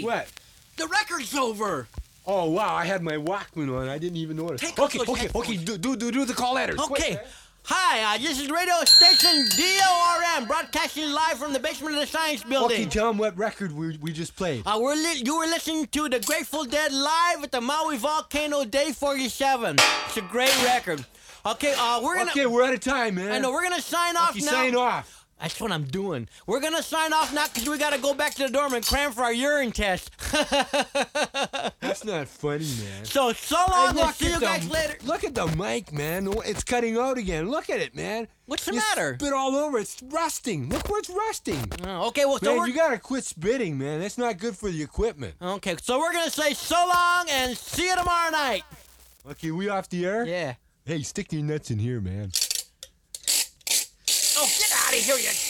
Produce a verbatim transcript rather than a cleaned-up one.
What? The record's over. Oh, wow, I had my Walkman on. I didn't even notice. Take okay, off those okay, headphones. okay, do, do, do, do the call letters. Okay. Quick, man. Hi, uh, this is radio station D O R M, broadcasting live from the basement of the Science Building. Okay, tell them what record we, we just played. Uh, we're li- you were listening to the Grateful Dead live at the Maui Volcano Day forty-seven. It's a great record. Okay, uh, we're gonna... Okay, we're out of time, man. I know, we're gonna sign off okay, now. sign off. That's what I'm doing. We're gonna sign off now because we gotta go back to the dorm and cram for our urine test. That's not funny, man. So, so long, Hey, and look see you at guys the- later. Look at the mic, man. It's cutting out again. Look at it, man. What's the you matter? Spit all over. It's rusting. Look where it's rusting. Oh, okay, well, so Man, we're... you gotta quit spitting, man. That's not good for the equipment. Okay, so we're gonna say so long and see you tomorrow night. Okay, we off the air? Yeah. Hey, stick your nuts in here, man. Oh, get out of here, you